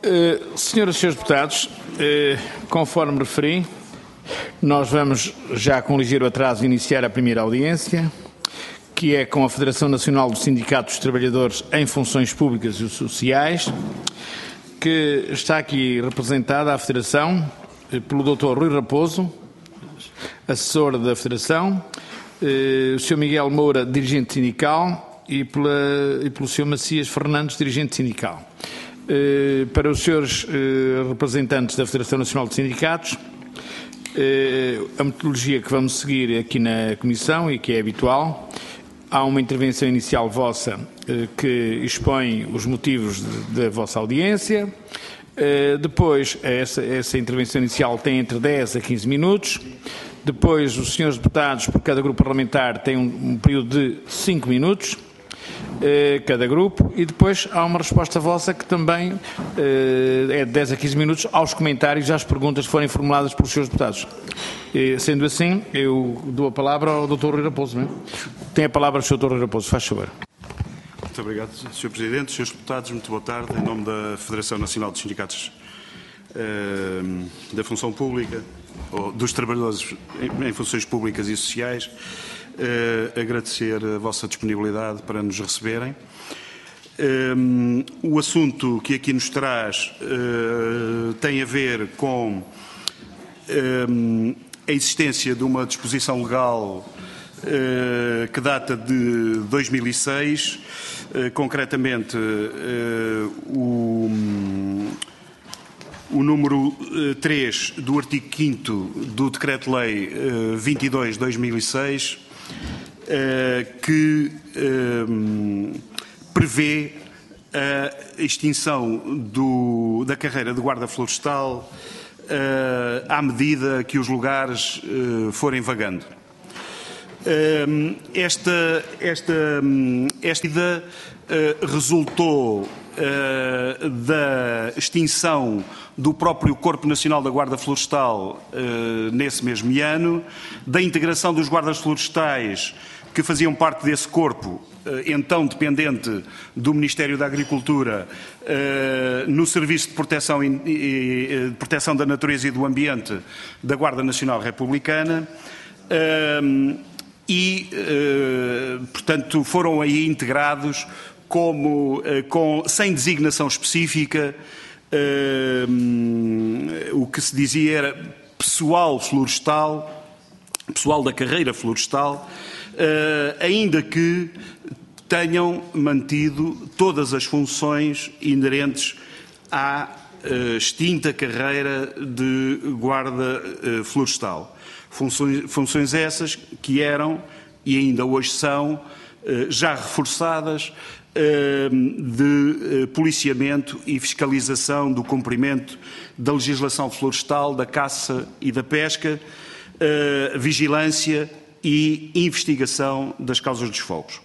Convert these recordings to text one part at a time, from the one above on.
Senhoras e senhores deputados, conforme referi, nós vamos, já com ligeiro atraso, iniciar a primeira audiência, que é com a Federação Nacional dos Sindicatos dos Trabalhadores em Funções Públicas e Sociais, que está aqui representada a Federação pelo Dr. Rui Raposo, assessor da Federação, o Sr. Miguel Moura, dirigente sindical, e pelo Sr. Macias Fernandes, dirigente sindical. Para os senhores representantes da Federação Nacional de Sindicatos, a metodologia que vamos seguir aqui na Comissão e que é habitual, há uma intervenção inicial vossa que expõe os motivos da vossa audiência. Depois, essa intervenção inicial tem entre 10 a 15 minutos. Depois, os senhores deputados, por cada grupo parlamentar, têm um período de 5 minutos. Cada grupo, e depois há uma resposta vossa que também é de 10 a 15 minutos aos comentários e às perguntas que forem formuladas pelos senhores deputados. Sendo assim, eu dou a palavra ao Dr. Rui Raposo. Não é? Tem a palavra o Sr. Dr. Rui Raposo, faz favor. Muito obrigado, Sr. Presidente. Srs. Deputados, muito boa tarde. Em nome da Federação Nacional dos Sindicatos da Função Pública, ou dos Trabalhadores em Funções Públicas e Sociais, agradecer a vossa disponibilidade para nos receberem. O assunto que aqui nos traz tem a ver com a existência de uma disposição legal que data de 2006, concretamente o número 3 do artigo 5º do Decreto-Lei 22/2006, que prevê a extinção da carreira de guarda florestal à medida que os lugares forem vagando. Esta medida resultou da extinção do próprio Corpo Nacional da Guarda Florestal nesse mesmo ano, da integração dos guardas florestais que faziam parte desse corpo, então dependente do Ministério da Agricultura, no Serviço de Proteção da Natureza e do Ambiente da Guarda Nacional Republicana, portanto, foram aí integrados sem designação específica. O que se dizia era pessoal florestal, pessoal da carreira florestal, ainda que tenham mantido todas as funções inerentes à extinta carreira de guarda florestal. Funções essas que eram, e ainda hoje são, já reforçadas, de policiamento e fiscalização do cumprimento da legislação florestal, da caça e da pesca, vigilância e investigação das causas dos fogos.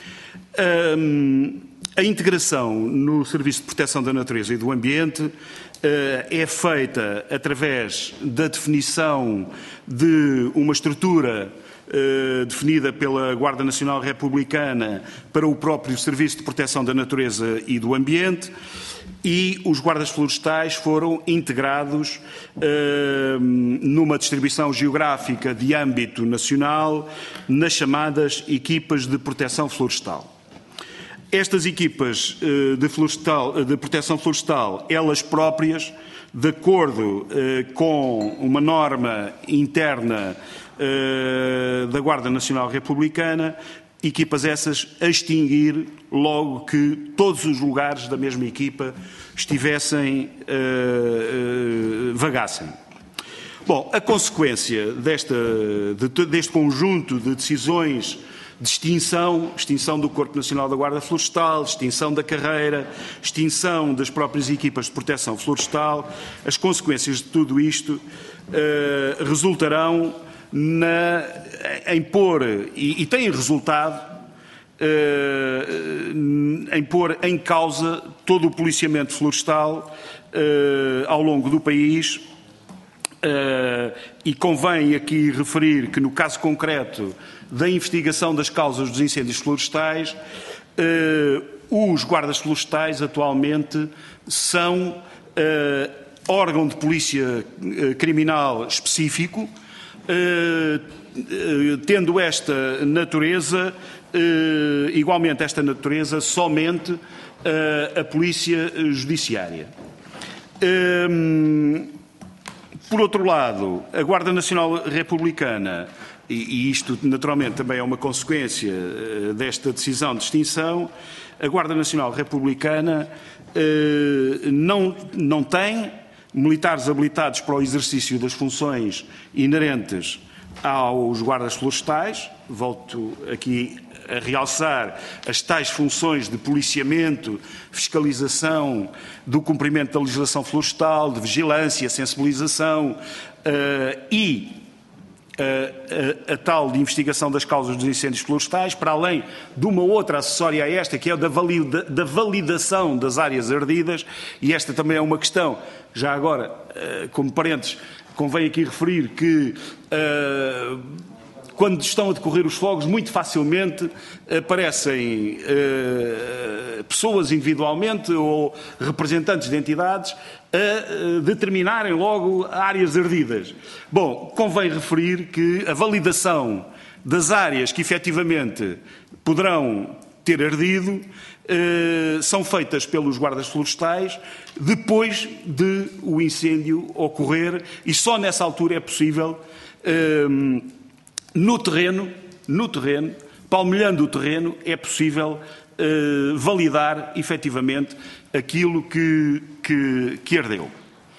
A integração no Serviço de Proteção da Natureza e do Ambiente é feita através da definição de uma estrutura definida pela Guarda Nacional Republicana para o próprio Serviço de Proteção da Natureza e do Ambiente, e os guardas florestais foram integrados numa distribuição geográfica de âmbito nacional nas chamadas equipas de proteção florestal. Estas equipas de proteção florestal, elas próprias, de acordo com uma norma interna da Guarda Nacional Republicana, equipas essas a extinguir logo que todos os lugares da mesma equipa vagassem. Bom, a consequência deste conjunto de decisões de extinção do Corpo Nacional da Guarda Florestal, extinção da carreira, extinção das próprias equipas de proteção florestal, as consequências de tudo isto resultarão em pôr, e têm resultado, em pôr em causa todo o policiamento florestal ao longo do país, e convém aqui referir que, no caso concreto da investigação das causas dos incêndios florestais, os guardas florestais atualmente são órgão de polícia criminal específico, tendo esta natureza, igualmente esta natureza, somente a polícia judiciária. Por outro lado, a Guarda Nacional Republicana, e isto naturalmente também é uma consequência desta decisão de extinção, a Guarda Nacional Republicana não tem militares habilitados para o exercício das funções inerentes aos guardas florestais. Volto aqui a realçar as tais funções de policiamento, fiscalização do cumprimento da legislação florestal, de vigilância, sensibilização e a tal de investigação das causas dos incêndios florestais, para além de uma outra acessória a esta, que é da validação das áreas ardidas, e esta também é uma questão, já agora, como parênteses, convém aqui referir que quando estão a decorrer os fogos, muito facilmente aparecem pessoas individualmente ou representantes de entidades a determinarem logo áreas ardidas. Bom, convém referir que a validação das áreas que efetivamente poderão ter ardido são feitas pelos guardas florestais depois de o incêndio ocorrer, e só nessa altura é possível, no terreno, palmilhando o terreno, é possível validar efetivamente aquilo que ardeu.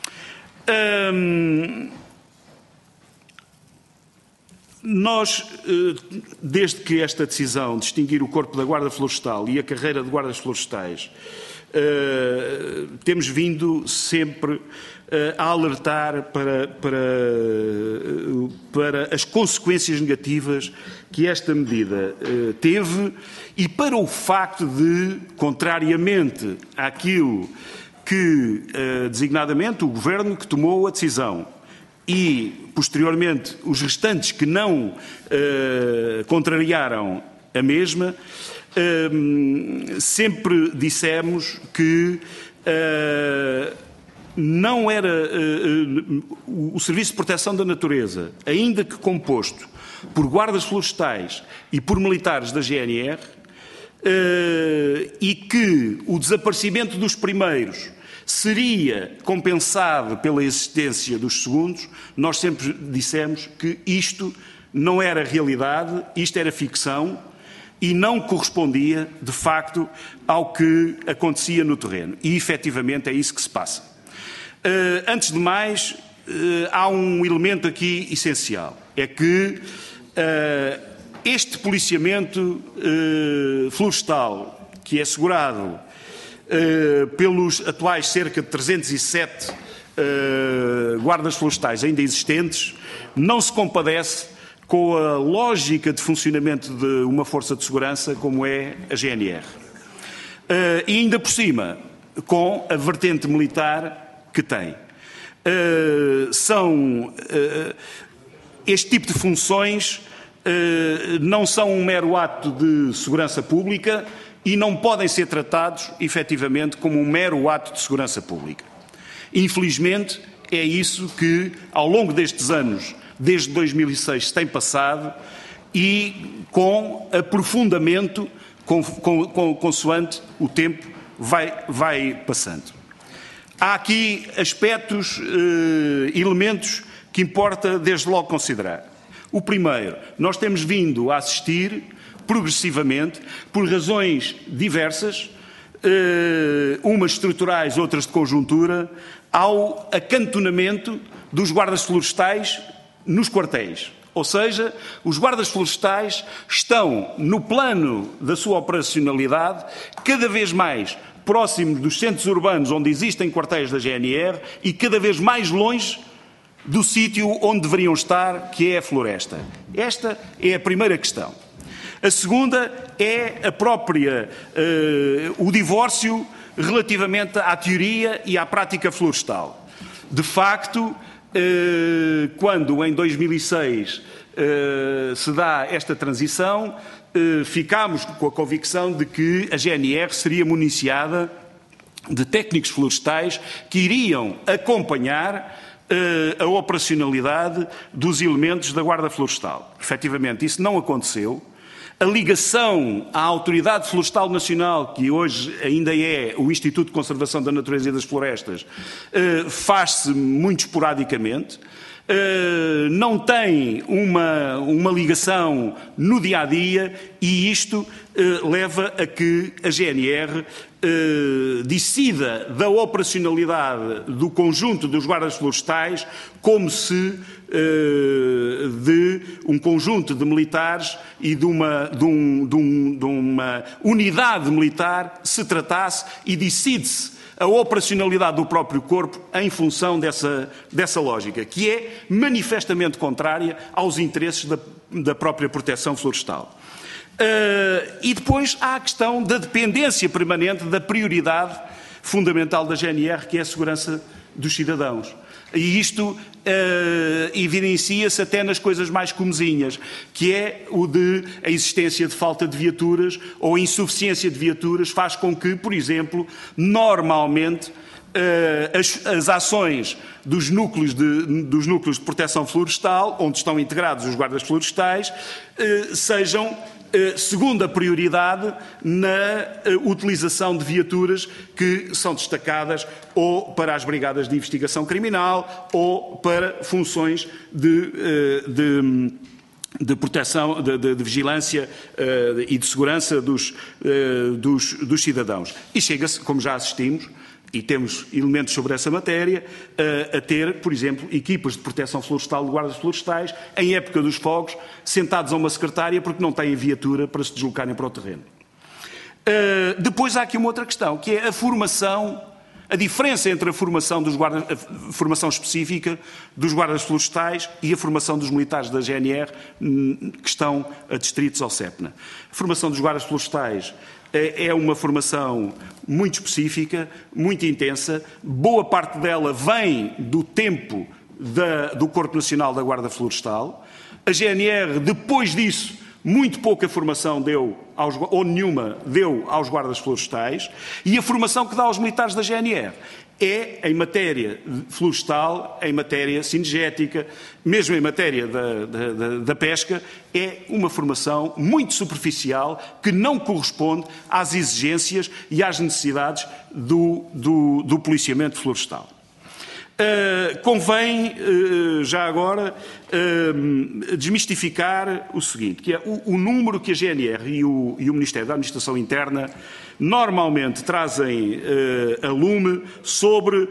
Nós, desde que esta decisão de extinguir o Corpo da Guarda Florestal e a carreira de guardas florestais, temos vindo sempre a alertar para as consequências negativas que esta medida teve e para o facto de, contrariamente àquilo que, designadamente, o Governo que tomou a decisão e, posteriormente, os restantes que não contrariaram a mesma, sempre dissemos que não era o Serviço de Proteção da Natureza, ainda que composto por guardas florestais e por militares da GNR, e que o desaparecimento dos primeiros seria compensado pela existência dos segundos. Nós sempre dissemos que isto não era realidade, isto era ficção e não correspondia, de facto, ao que acontecia no terreno. E, efetivamente, é isso que se passa. Antes de mais, há um elemento aqui essencial. É que este policiamento florestal, que é assegurado pelos atuais cerca de 307 guardas florestais ainda existentes, não se compadece com a lógica de funcionamento de uma força de segurança como é a GNR. E ainda por cima, com a vertente militar que tem. Este tipo de funções não são um mero ato de segurança pública e não podem ser tratados, efetivamente, como um mero ato de segurança pública. Infelizmente, é isso que, ao longo destes anos, desde 2006, se tem passado e com aprofundamento, consoante o tempo vai passando. Há aqui aspectos, elementos que importa desde logo considerar. O primeiro, nós temos vindo a assistir progressivamente, por razões diversas, umas estruturais, outras de conjuntura, ao acantonamento dos guardas florestais nos quartéis. Ou seja, os guardas florestais estão, no plano da sua operacionalidade, cada vez mais próximos dos centros urbanos onde existem quartéis da GNR e cada vez mais longe do sítio onde deveriam estar, que é a floresta. Esta é a primeira questão. A segunda é a própria, o divórcio relativamente à teoria e à prática florestal. De facto, quando em 2006 se dá esta transição, ficámos com a convicção de que a GNR seria municiada de técnicos florestais que iriam acompanhar a operacionalidade dos elementos da Guarda Florestal. Efetivamente, isso não aconteceu. A ligação à Autoridade Florestal Nacional, que hoje ainda é o Instituto de Conservação da Natureza e das Florestas, faz-se muito esporadicamente. Não tem uma ligação no dia-a-dia e isto leva a que a GNR decida da operacionalidade do conjunto dos guardas florestais como se de um conjunto de militares e de uma unidade militar se tratasse e decide-se a operacionalidade do próprio corpo em função dessa lógica, que é manifestamente contrária aos interesses da própria proteção florestal. E depois há a questão da dependência permanente da prioridade fundamental da GNR, que é a segurança dos cidadãos. E isto evidencia-se até nas coisas mais comezinhas, que é o de a existência de falta de viaturas ou insuficiência de viaturas faz com que, por exemplo, normalmente as ações dos núcleos de proteção florestal, onde estão integrados os guardas florestais, sejam segunda prioridade na utilização de viaturas que são destacadas ou para as brigadas de investigação criminal ou para funções de proteção, de vigilância e de segurança dos cidadãos. E chega-se, como já assistimos, e temos elementos sobre essa matéria, a ter, por exemplo, equipas de proteção florestal de guardas florestais, em época dos fogos, sentados a uma secretária porque não têm viatura para se deslocarem para o terreno. Depois há aqui uma outra questão, que é a formação, a diferença entre a formação a formação específica dos guardas florestais e a formação dos militares da GNR que estão adstritos ao CEPNA. A formação dos guardas florestais é uma formação muito específica, muito intensa. Boa parte dela vem do tempo do Corpo Nacional da Guarda Florestal. A GNR, depois disso, muito pouca formação deu, ou nenhuma, deu aos guardas florestais. E a formação que dá aos militares da GNR é em matéria florestal, em matéria cinegética, mesmo em matéria da pesca, é uma formação muito superficial que não corresponde às exigências e às necessidades do policiamento florestal. Convém, já agora, desmistificar o seguinte, que é o número que a GNR e o Ministério da Administração Interna normalmente trazem a lume sobre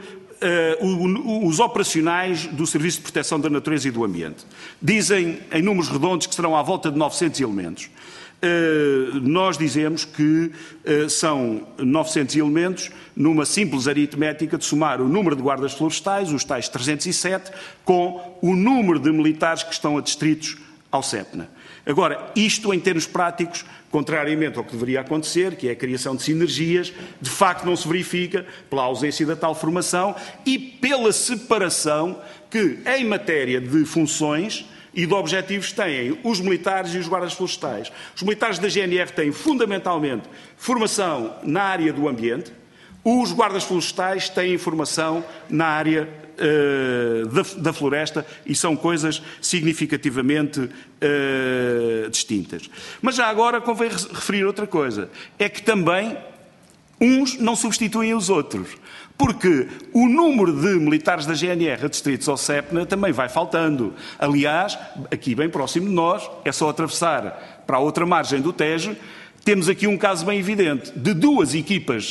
os operacionais do Serviço de Proteção da Natureza e do Ambiente. Dizem, em números redondos, que serão à volta de 900 elementos. Nós dizemos que são 900 elementos numa simples aritmética de somar o número de guardas florestais, os tais 307, com o número de militares que estão adstritos ao CEPNA. Agora, isto em termos práticos, contrariamente ao que deveria acontecer, que é a criação de sinergias, de facto não se verifica pela ausência da tal formação e pela separação que, em matéria de funções e de objetivos, têm os militares e os guardas florestais. Os militares da GNR têm fundamentalmente formação na área do ambiente, os guardas florestais têm formação na área da floresta e são coisas significativamente distintas. Mas já agora convém referir outra coisa, é que também uns não substituem os outros, porque o número de militares da GNR adstritos ao CEPNA também vai faltando. Aliás, aqui bem próximo de nós, é só atravessar para a outra margem do Tejo, temos aqui um caso bem evidente de duas equipas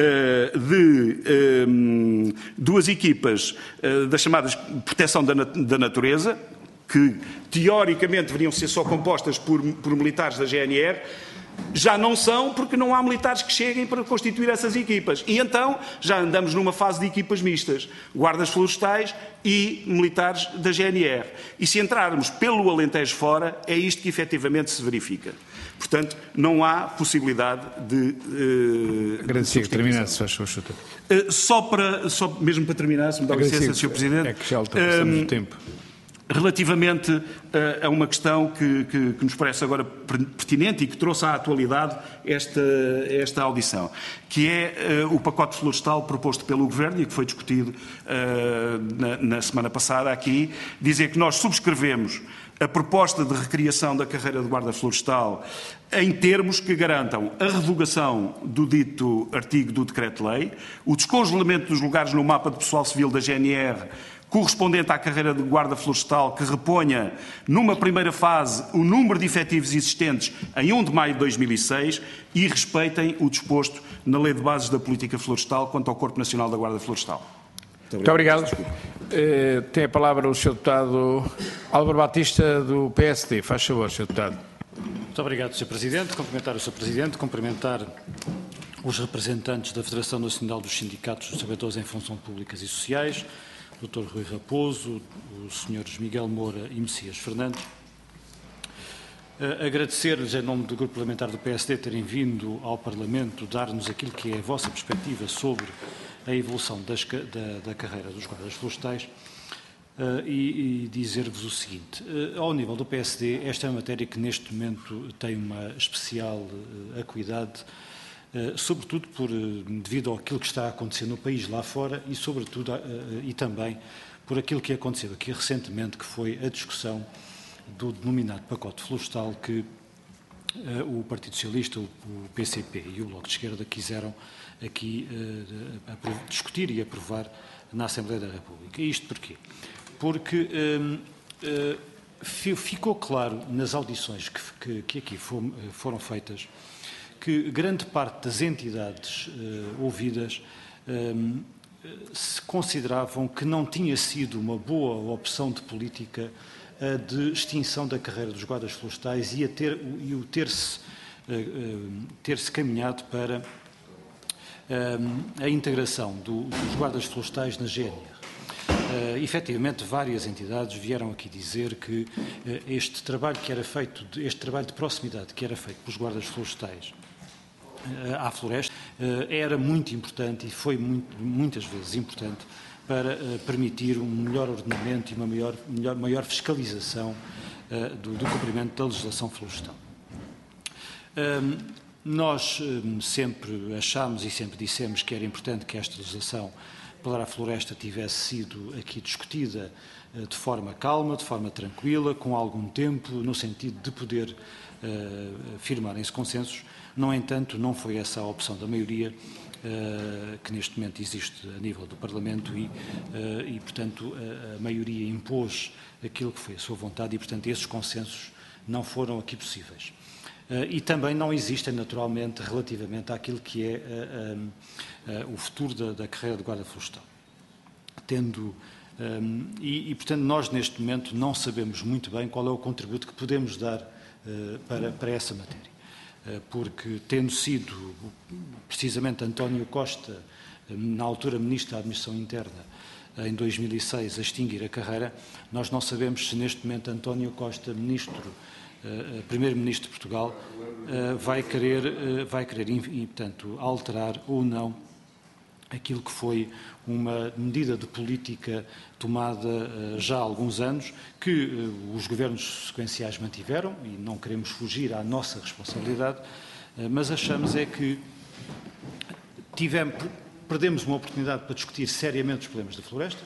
das chamadas proteção da natureza, que teoricamente deveriam ser só compostas por militares da GNR, já não são porque não há militares que cheguem para constituir essas equipas. E então já andamos numa fase de equipas mistas, guardas florestais e militares da GNR. E se entrarmos pelo Alentejo fora, é isto que efetivamente se verifica. Portanto, não há possibilidade de... Agradecia que terminasse, faz favor, Chuta. Só mesmo para terminar, se me dá licença, Sr. Presidente. É que já ultrapassamos o tempo. Relativamente a uma questão que nos parece agora pertinente e que trouxe à atualidade esta audição, que é o pacote florestal proposto pelo Governo e que foi discutido na semana passada aqui, dizer que nós subscrevemos a proposta de recriação da carreira de guarda florestal em termos que garantam a revogação do dito artigo do Decreto-Lei, o descongelamento dos lugares no mapa de pessoal civil da GNR correspondente à carreira de guarda florestal, que reponha, numa primeira fase, o número de efetivos existentes em 1 de maio de 2006 e respeitem o disposto na Lei de Bases da Política Florestal quanto ao Corpo Nacional da Guarda Florestal. Muito obrigado. Tem a palavra o Sr. Deputado Álvaro Batista, do PSD. Faz favor, Sr. Deputado. Muito obrigado, Sr. Presidente. Cumprimentar o Sr. Presidente, cumprimentar os representantes da Federação Nacional dos Sindicatos dos Trabalhadores em Funções Públicas e Sociais, o Dr. Rui Raposo, os Srs. Miguel Moura e Messias Fernandes. Agradecer-lhes, em nome do Grupo Parlamentar do PSD, terem vindo ao Parlamento dar-nos aquilo que é a vossa perspectiva sobre a evolução da carreira dos guardas florestais e dizer-vos o seguinte. Ao nível do PSD, esta é uma matéria que neste momento tem uma especial acuidade, sobretudo devido àquilo que está a acontecer no país lá fora e, sobretudo, e também por aquilo que aconteceu aqui recentemente, que foi a discussão do denominado pacote florestal que o Partido Socialista, o PCP e o Bloco de Esquerda quiseram aqui discutir e aprovar na Assembleia da República. E isto porquê? Porque ficou claro nas audições que aqui foram feitas que grande parte das entidades ouvidas se consideravam que não tinha sido uma boa opção de política de extinção da carreira dos guardas florestais e o ter-se caminhado para a integração dos guardas florestais na GNR. Efetivamente, várias entidades vieram aqui dizer que este trabalho de proximidade que era feito pelos guardas florestais à floresta era muito importante e foi muitas vezes importante para permitir um melhor ordenamento e uma maior fiscalização do cumprimento da legislação florestal. Nós sempre achámos e sempre dissemos que era importante que esta legislação para a floresta tivesse sido aqui discutida de forma calma, de forma tranquila, com algum tempo, no sentido de poder firmarem-se consensos. No entanto, não foi essa a opção da maioria que neste momento existe a nível do Parlamento e portanto, a maioria impôs aquilo que foi a sua vontade e, portanto, esses consensos não foram aqui possíveis. E também não existem, naturalmente, relativamente àquilo que é o futuro da carreira de guarda florestal. Portanto, nós neste momento não sabemos muito bem qual é o contributo que podemos dar para essa matéria. Porque, tendo sido precisamente António Costa, na altura Ministro da Administração Interna, em 2006, a extinguir a carreira, nós não sabemos se neste momento António Costa, Primeiro-Ministro de Portugal, vai querer portanto, alterar ou não aquilo que foi uma medida de política tomada já há alguns anos, que os governos sequenciais mantiveram, e não queremos fugir à nossa responsabilidade, mas achamos é que perdemos uma oportunidade para discutir seriamente os problemas da floresta,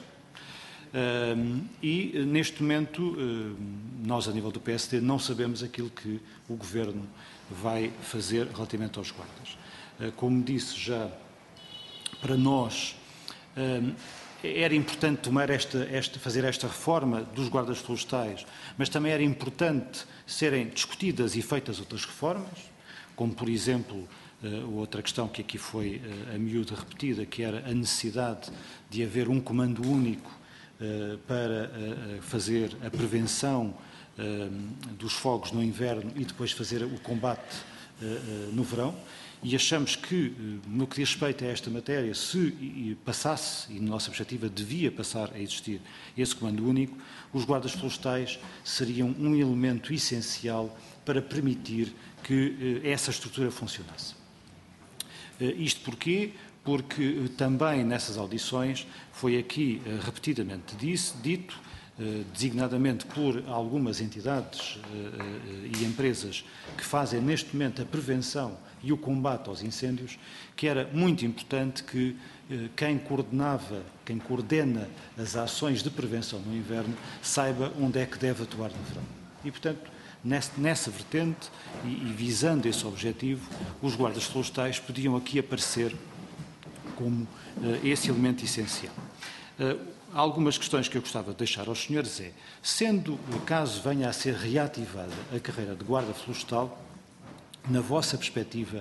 e neste momento nós, a nível do PSD, não sabemos aquilo que o Governo vai fazer relativamente aos guardas. Como disse já, para nós era importante fazer esta reforma dos guardas florestais, mas também era importante serem discutidas e feitas outras reformas, como, por exemplo, outra questão que aqui foi a miúdo repetida, que era a necessidade de haver um comando único para fazer a prevenção dos fogos no inverno e depois fazer o combate no verão. E achamos que, no que diz respeito a esta matéria, se passasse, e na nossa perspectiva devia passar a existir esse comando único, os guardas florestais seriam um elemento essencial para permitir que essa estrutura funcionasse. Isto porquê? Porque também nessas audições foi aqui repetidamente dito designadamente por algumas entidades e empresas que fazem neste momento a prevenção e o combate aos incêndios, que era muito importante que quem coordena as ações de prevenção no inverno saiba onde é que deve atuar no verão. E, portanto, nessa vertente e visando esse objetivo, os guardas florestais podiam aqui aparecer como esse elemento essencial. Algumas questões que eu gostava de deixar aos senhores é, sendo, caso venha a ser reativada a carreira de guarda florestal, na vossa perspectiva,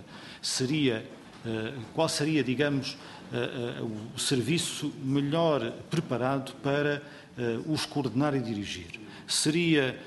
qual seria, digamos, o serviço melhor preparado para os coordenar e dirigir? Seria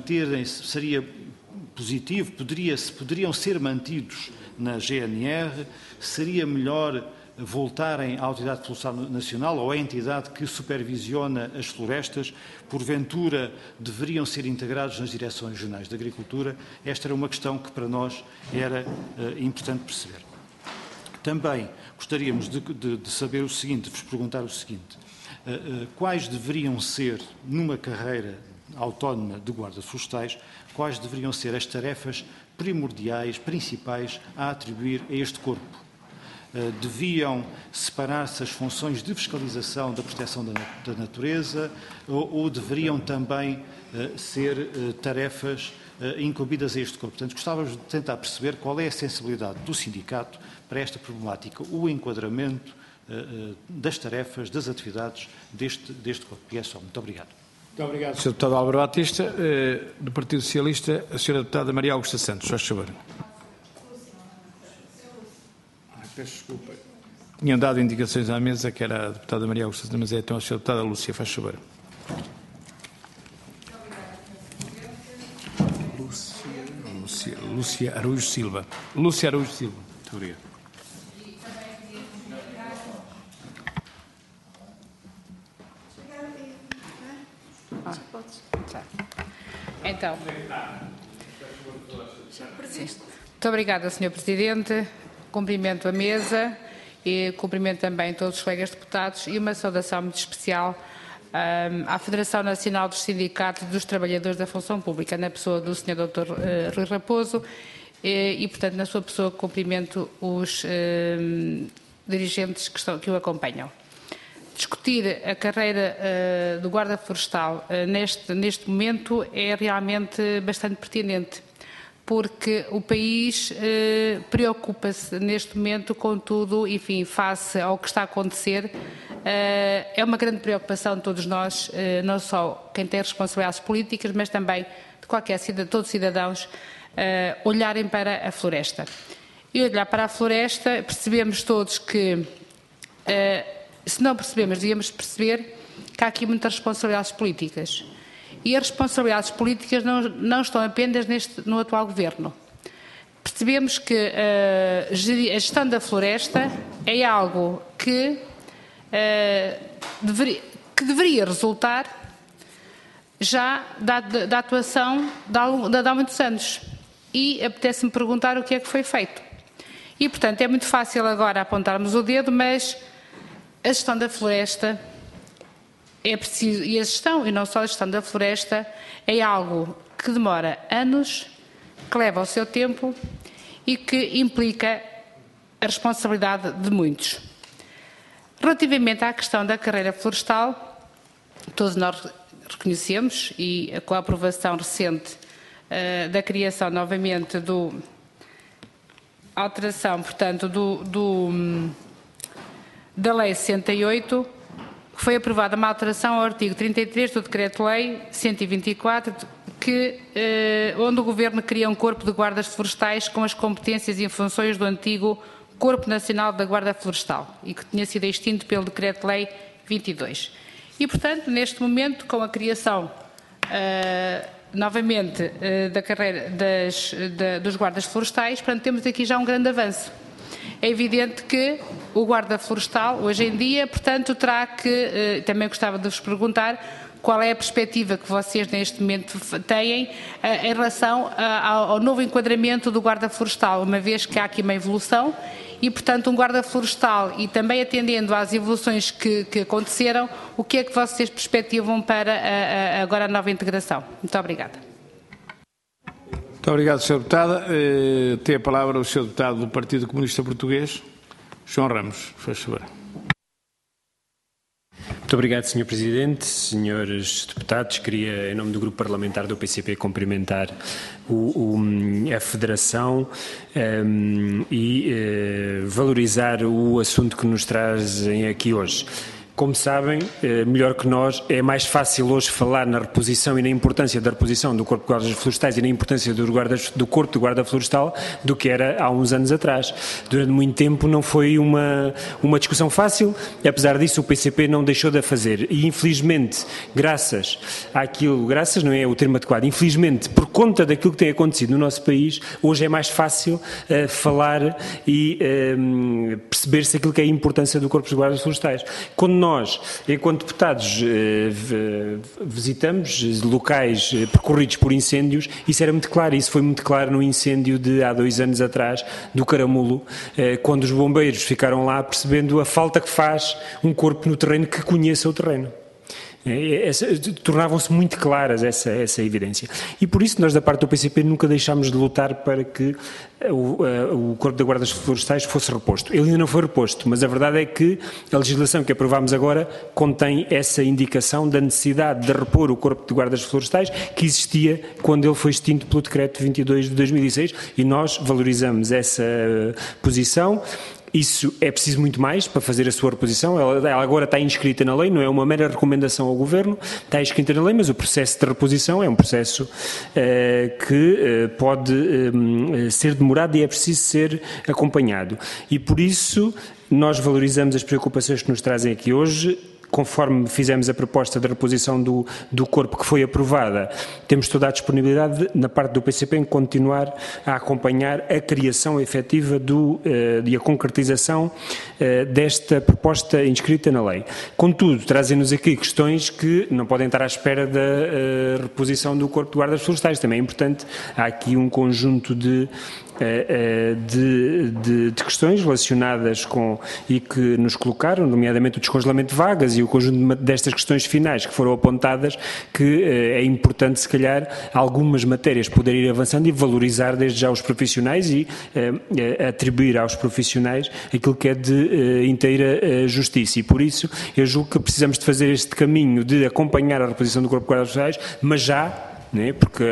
positivo? Poderiam ser mantidos na GNR? Seria melhor voltarem à Autoridade Florestal Nacional ou à entidade que supervisiona as florestas? Porventura, deveriam ser integrados nas direções regionais de agricultura? Esta era uma questão que para nós era importante perceber. Também gostaríamos de saber o seguinte, de vos perguntar o seguinte, quais deveriam ser, numa carreira autónoma de guardas florestais, quais deveriam ser as tarefas primordiais, principais, a atribuir a este corpo? Deviam separar-se as funções de fiscalização da proteção da natureza ou deveriam também ser tarefas incumbidas a este corpo? Portanto, gostávamos de tentar perceber qual é a sensibilidade do sindicato para esta problemática, o enquadramento das tarefas, das atividades deste corpo. E é só. Muito obrigado. Muito obrigado, Sr. Deputado Álvaro Batista. Do Partido Socialista, a Sra. Deputada Maria Augusta Santos. Faz favor. Peço desculpa. Tinham dado indicações à mesa que era a deputada Maria Augusta Santos, mas é então a Sra. Deputada Lúcia. Faz favor. Lúcia Araújo Silva. Lúcia Araújo Silva. Muito obrigado. Então, muito obrigada, Sr. Presidente. Cumprimento a mesa e cumprimento também todos os colegas deputados e uma saudação muito especial à Federação Nacional dos Sindicatos dos Trabalhadores da Função Pública, na pessoa do Sr. Dr. Rui Raposo e, portanto, na sua pessoa cumprimento os dirigentes que o acompanham. Discutir a carreira do guarda florestal neste momento é realmente bastante pertinente, porque o país preocupa-se neste momento com tudo, enfim, face ao que está a acontecer. É uma grande preocupação de todos nós, não só quem tem responsabilidades políticas, mas também de todos os cidadãos, olharem para a floresta. E olhar para a floresta, percebemos todos que, se não percebemos, devíamos perceber que há aqui muitas responsabilidades políticas. E as responsabilidades políticas não estão apenas no atual Governo. Percebemos que a gestão da floresta é algo que deveria resultar já da atuação de há muitos anos. E apetece-me perguntar o que é que foi feito. E, portanto, é muito fácil agora apontarmos o dedo, mas a gestão da floresta é preciso, e a gestão, e não só a gestão da floresta, é algo que demora anos, que leva o seu tempo e que implica a responsabilidade de muitos. Relativamente à questão da carreira florestal, todos nós reconhecemos, e com a aprovação recente da criação novamente alteração, portanto, da Lei 68, foi aprovada uma alteração ao artigo 33 do Decreto-Lei 124, onde o Governo cria um corpo de guardas florestais com as competências e funções do antigo Corpo Nacional da Guarda Florestal e que tinha sido extinto pelo Decreto-Lei 22. E, portanto, neste momento, com a criação novamente da carreira dos guardas florestais, portanto, temos aqui já um grande avanço. É evidente que o guarda florestal, hoje em dia, portanto, terá que, também gostava de vos perguntar, qual é a perspectiva que vocês neste momento têm em relação ao novo enquadramento do guarda florestal, uma vez que há aqui uma evolução e, portanto, um guarda florestal, e também atendendo às evoluções que aconteceram, o que é que vocês perspectivam para agora a nova integração? Muito obrigada. Muito obrigado, Sr. Deputada. Tem a palavra o Sr. Deputado do Partido Comunista Português, João Ramos. Faz favor. Muito obrigado, Sr. Presidente. Senhores deputados, queria, em nome do Grupo Parlamentar do PCP, cumprimentar a Federação e valorizar o assunto que nos trazem aqui hoje. Como sabem, melhor que nós, é mais fácil hoje falar na reposição e na importância da reposição do Corpo de Guardas Florestais e na importância do Corpo de Guarda Florestal do que era há uns anos atrás. Durante muito tempo não foi uma discussão fácil, apesar disso o PCP não deixou de a fazer e infelizmente, graças não é o termo adequado, infelizmente por conta daquilo que tem acontecido no nosso país, hoje é mais fácil falar e perceber-se aquilo que é a importância do Corpo de Guardas Florestais. Quando nós, enquanto deputados, visitamos locais percorridos por incêndios, isso era muito claro, isso foi muito claro no incêndio de há 2 anos atrás, do Caramulo, quando os bombeiros ficaram lá percebendo a falta que faz um corpo no terreno que conheça o terreno. Tornavam-se muito claras essa evidência. E por isso nós da parte do PCP nunca deixámos de lutar para que o Corpo de Guardas Florestais fosse reposto. Ele ainda não foi reposto, mas a verdade é que a legislação que aprovámos agora contém essa indicação da necessidade de repor o Corpo de Guardas Florestais que existia quando ele foi extinto pelo Decreto 22 de 2006 e nós valorizamos essa posição. Isso é preciso muito mais para fazer a sua reposição. Ela agora está inscrita na lei, não é uma mera recomendação ao Governo, está inscrita na lei, mas o processo de reposição é um processo que pode ser demorado e é preciso ser acompanhado. E por isso nós valorizamos as preocupações que nos trazem aqui hoje. Conforme fizemos a proposta de reposição do corpo que foi aprovada, temos toda a disponibilidade na parte do PCP em continuar a acompanhar a criação efetiva e a concretização desta proposta inscrita na lei. Contudo, trazem-nos aqui questões que não podem estar à espera da reposição do Corpo de Guardas Florestais. Também é importante, há aqui um conjunto de questões relacionadas e que nos colocaram, nomeadamente o descongelamento de vagas e o conjunto destas questões finais que foram apontadas, que é importante, se calhar, algumas matérias poderem ir avançando e valorizar desde já os profissionais e atribuir aos profissionais aquilo que é de inteira justiça. E por isso eu julgo que precisamos de fazer este caminho de acompanhar a reposição do Corpo de Guardas Florestais, mas já, porque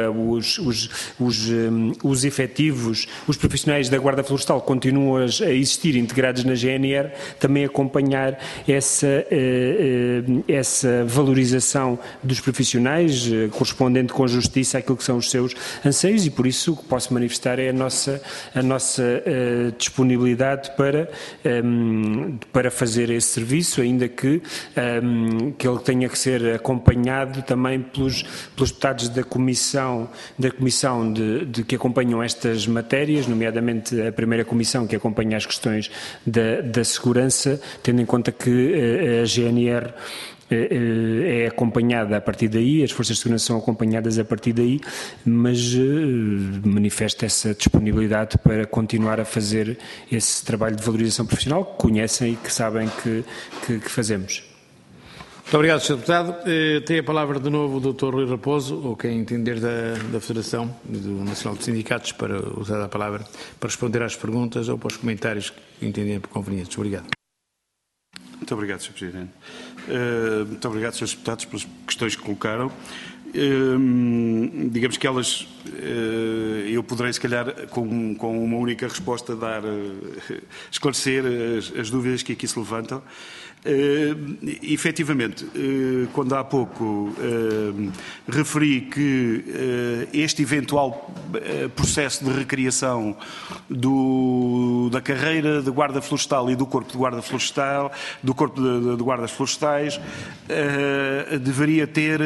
os efetivos, os profissionais da Guarda Florestal continuam a existir integrados na GNR, também acompanhar essa valorização dos profissionais, correspondente com justiça àquilo que são os seus anseios, e por isso o que posso manifestar é a nossa disponibilidade para fazer esse serviço, ainda que ele tenha que ser acompanhado também pelos deputados da comissão que acompanham estas matérias, nomeadamente a primeira comissão que acompanha as questões da segurança, tendo em conta que a GNR é acompanhada a partir daí, as forças de segurança são acompanhadas a partir daí, mas manifesta essa disponibilidade para continuar a fazer esse trabalho de valorização profissional que conhecem e que sabem que fazemos. Muito obrigado, Sr. Deputado. Tem a palavra de novo o Dr. Rui Raposo, ou quem entender da Federação do Nacional de Sindicatos, para usar a palavra para responder às perguntas ou para os comentários que entenderem por convenientes. Obrigado. Muito obrigado, Sr. Presidente. Muito obrigado, Srs. Deputados, pelas questões que colocaram. Digamos que elas, eu poderei, se calhar, com uma única resposta, esclarecer as dúvidas que aqui se levantam. Efetivamente, quando há pouco referi que este eventual processo de recriação da carreira de guarda florestal e do corpo de guarda florestal, do corpo de guardas florestais, deveria ter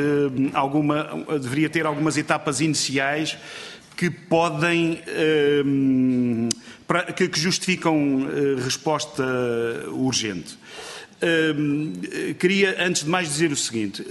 algumas etapas iniciais que podem que justificam resposta urgente. Queria, antes de mais, dizer o seguinte: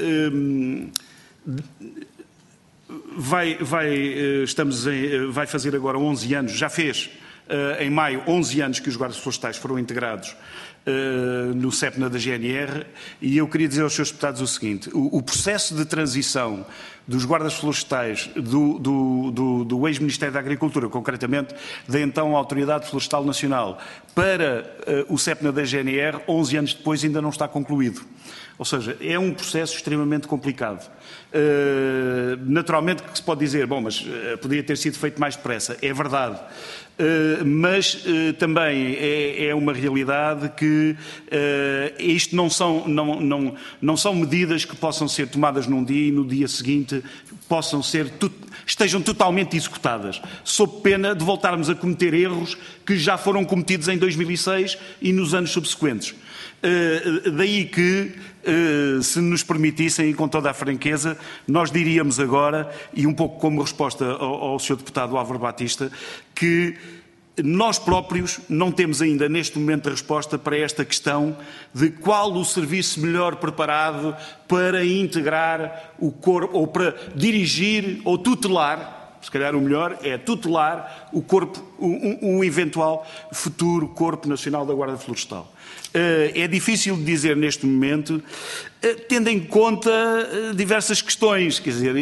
vai fazer agora 11 anos, já fez em maio, 11 anos que os guardas florestais foram integrados no CEPNA da GNR, e eu queria dizer aos seus deputados o seguinte: o processo de transição dos guardas florestais do ex-Ministério da Agricultura, concretamente da então Autoridade Florestal Nacional, para o CEPNA da GNR, 11 anos depois ainda não está concluído. Ou seja, é um processo extremamente complicado. Naturalmente que se pode dizer, bom, mas poderia ter sido feito mais depressa. É verdade. Mas também é uma realidade que isto não são medidas que possam ser tomadas num dia e no dia seguinte estejam totalmente executadas, sob pena de voltarmos a cometer erros que já foram cometidos em 2006 e nos anos subsequentes. Daí que, se nos permitissem, e com toda a franqueza, nós diríamos agora, e um pouco como resposta ao Sr. Deputado Álvaro Batista, que nós próprios não temos ainda neste momento a resposta para esta questão de qual o serviço melhor preparado para integrar o corpo, ou para dirigir ou tutelar, se calhar o melhor é tutelar o corpo, um eventual futuro Corpo Nacional da Guarda Florestal. É difícil de dizer neste momento, tendo em conta diversas questões, quer dizer,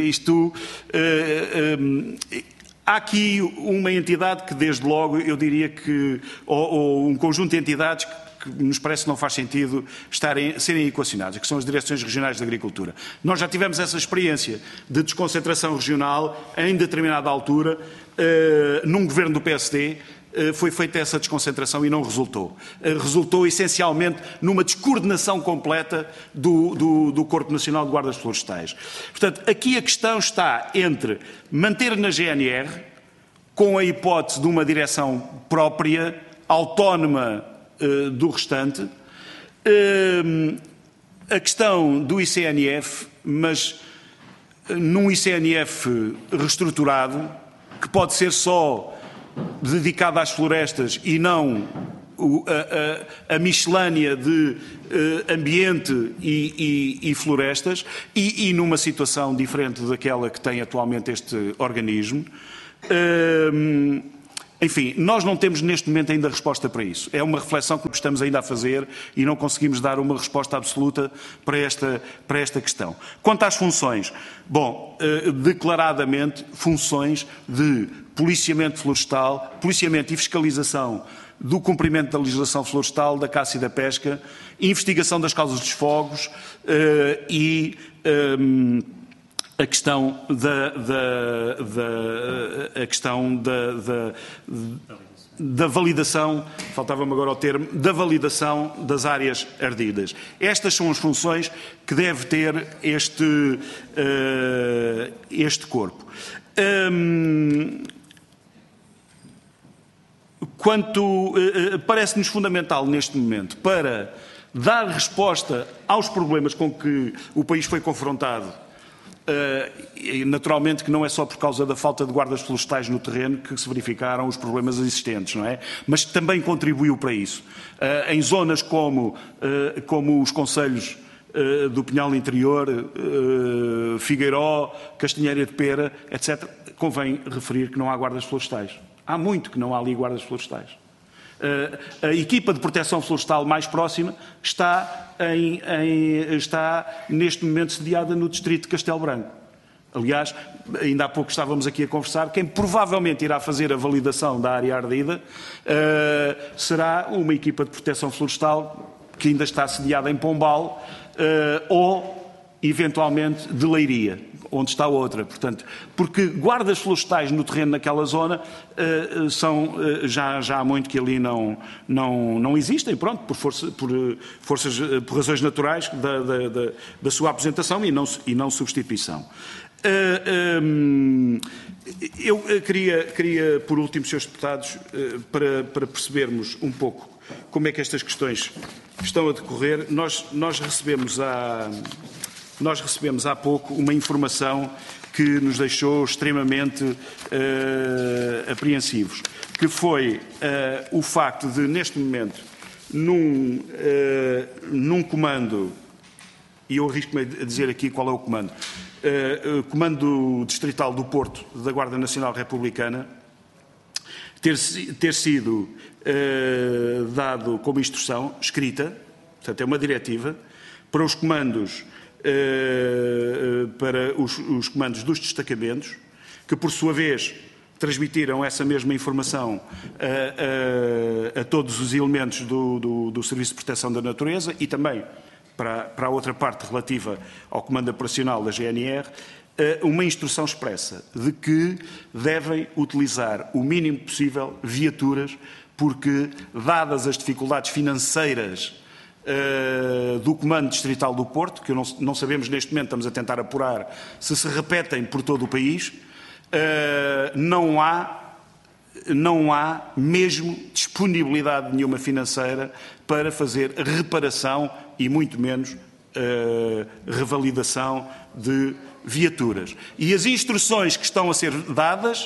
há aqui uma entidade que, desde logo, eu diria que, ou um conjunto de entidades que nos parece que não faz sentido serem equacionadas, que são as Direções Regionais de Agricultura. Nós já tivemos essa experiência de desconcentração regional em determinada altura, num governo do PSD, foi feita essa desconcentração e não resultou. Resultou essencialmente numa descoordenação completa do Corpo Nacional de Guardas Florestais. Portanto, aqui a questão está entre manter na GNR, com a hipótese de uma direção própria, autónoma do restante, a questão do ICNF, mas num ICNF reestruturado, que pode ser só dedicado às florestas e não a miscelânea de ambiente e florestas, e numa situação diferente daquela que tem atualmente este organismo. Enfim, nós não temos neste momento ainda resposta para isso. É uma reflexão que estamos ainda a fazer e não conseguimos dar uma resposta absoluta para esta questão. Quanto às funções, bom, declaradamente funções de policiamento florestal, policiamento e fiscalização do cumprimento da legislação florestal, da caça e da pesca, investigação das causas dos fogos e a questão da validação, faltava-me agora o termo, da validação das áreas ardidas. Estas são as funções que deve ter este corpo. Parece-nos fundamental neste momento, para dar resposta aos problemas com que o país foi confrontado, naturalmente que não é só por causa da falta de guardas florestais no terreno que se verificaram os problemas existentes, não é? Mas também contribuiu para isso. Em zonas como os concelhos do Pinhal Interior, Figueiró, Castanheira de Pera, etc., convém referir que não há guardas florestais. Há muito que não há ali guardas florestais. A equipa de proteção florestal mais próxima está neste momento sediada no distrito de Castelo Branco. Aliás, ainda há pouco estávamos aqui a conversar, quem provavelmente irá fazer a validação da área ardida será uma equipa de proteção florestal que ainda está sediada em Pombal ou, eventualmente, de Leiria, onde está outra. Portanto, porque guardas florestais no terreno naquela zona já há muito que ali não existem, pronto, por razões naturais da sua apresentação e não substituição. Eu queria, por último, Srs. Deputados, para percebermos um pouco como é que estas questões estão a decorrer, nós recebemos há pouco uma informação que nos deixou extremamente apreensivos, que foi o facto de, neste momento, num comando, e eu arrisco-me a dizer aqui qual é o comando, Comando Distrital do Porto da Guarda Nacional Republicana, ter sido dado como instrução escrita, portanto é uma diretiva, para os comandos, os comandos dos destacamentos, que por sua vez transmitiram essa mesma informação a todos os elementos do Serviço de Proteção da Natureza e também para a outra parte relativa ao Comando Operacional da GNR, uma instrução expressa de que devem utilizar o mínimo possível viaturas, porque, dadas as dificuldades financeiras do Comando Distrital do Porto, que não sabemos neste momento, estamos a tentar apurar se repetem por todo o país, não há mesmo disponibilidade nenhuma financeira para fazer reparação e muito menos revalidação de viaturas. E as instruções que estão a ser dadas,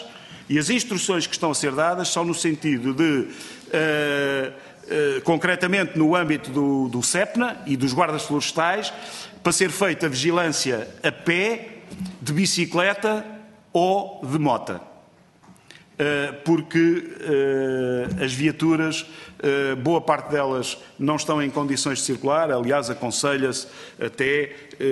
são no sentido de, concretamente no âmbito do CEPNA e dos guardas florestais, para ser feita vigilância a pé, de bicicleta ou de mota. Porque as viaturas, boa parte delas não estão em condições de circular. Aliás, aconselha-se até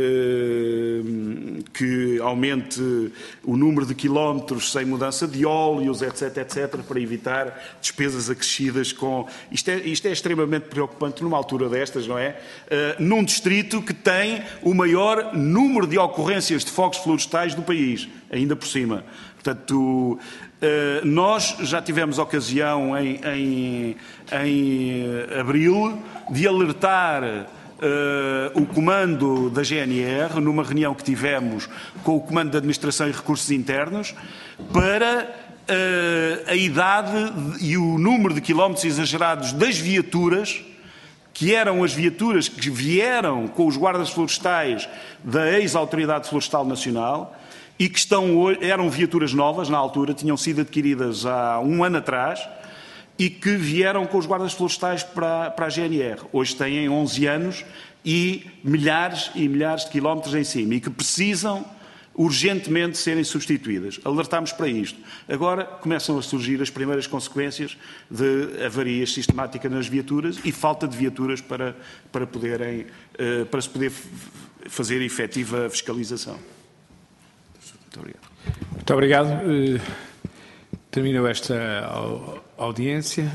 que aumente o número de quilómetros sem mudança de óleos, etc., para evitar despesas acrescidas com... Isto é extremamente preocupante numa altura destas, não é? Num distrito que tem o maior número de ocorrências de fogos florestais do país, ainda por cima. Portanto, nós já tivemos ocasião em abril de alertar o comando da GNR, numa reunião que tivemos com o Comando de Administração e Recursos Internos, para a idade e o número de quilómetros exagerados das viaturas, que eram as viaturas que vieram com os guardas florestais da ex-Autoridade Florestal Nacional, e que eram viaturas novas na altura, tinham sido adquiridas há um ano atrás, e que vieram com os guardas florestais para a GNR. Hoje têm 11 anos e milhares de quilómetros em cima, e que precisam urgentemente serem substituídas. Alertámos para isto. Agora começam a surgir as primeiras consequências de avarias sistemáticas nas viaturas e falta de viaturas para se poder fazer efetiva fiscalização. Muito obrigado. Muito obrigado. Terminou esta audiência.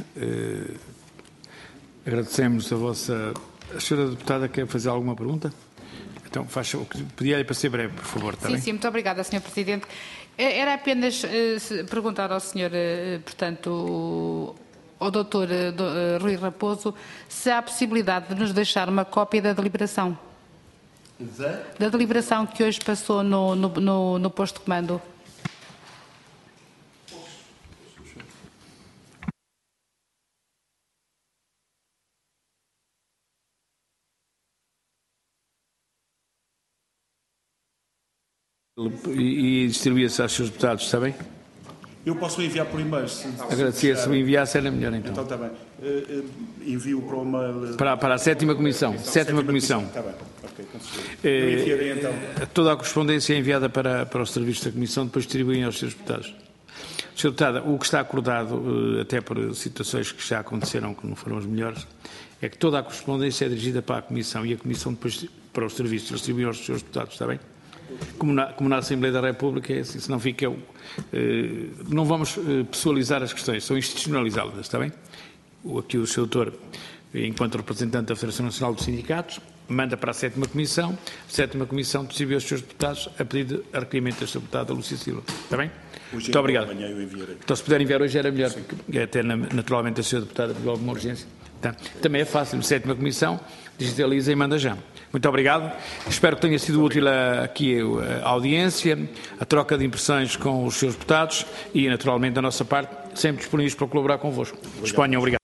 Agradecemos a senhora deputada quer fazer alguma pergunta? Então, pedia-lhe para ser breve, por favor. Tá bem? Sim, muito obrigada, Sr. Presidente. Era apenas perguntar ao Sr., portanto, ao Dr. Rui Raposo, se há possibilidade de nos deixar uma cópia da deliberação. Da deliberação que hoje passou no posto de comando. E distribuía-se aos seus deputados, está bem? Eu posso enviar por e-mail. Agradecia, se me enviasse era melhor então. Então está bem. Envio para uma... Para a sétima comissão. Sétima comissão. Está bem. Ok, com certeza. Eu enviarei então. Toda a correspondência é enviada para os serviços da comissão, depois distribuem aos seus deputados. Sr. Deputada, o que está acordado, até por situações que já aconteceram que não foram as melhores, é que toda a correspondência é dirigida para a comissão e a comissão depois para os serviços distribui aos seus deputados, está bem? Como na Assembleia da República, é assim, senão fica... não vamos pessoalizar as questões, são institucionalizá-las, está bem? Aqui o Sr. Doutor, enquanto representante da Federação Nacional dos Sindicatos, manda para a sétima comissão distribui aos seus deputados a pedido de requerimento da Sra. Deputada Lúcia Silva, está bem? Muito obrigado. Então, se puder enviar hoje era melhor, porque até naturalmente a Sra. Deputada pediu alguma urgência. Tá. Também é fácil, sétima comissão, digitaliza e manda já. Muito obrigado. Espero que tenha sido útil aqui a audiência, a troca de impressões com os seus deputados e, naturalmente, da nossa parte, sempre disponíveis para colaborar convosco. Disponham, obrigado.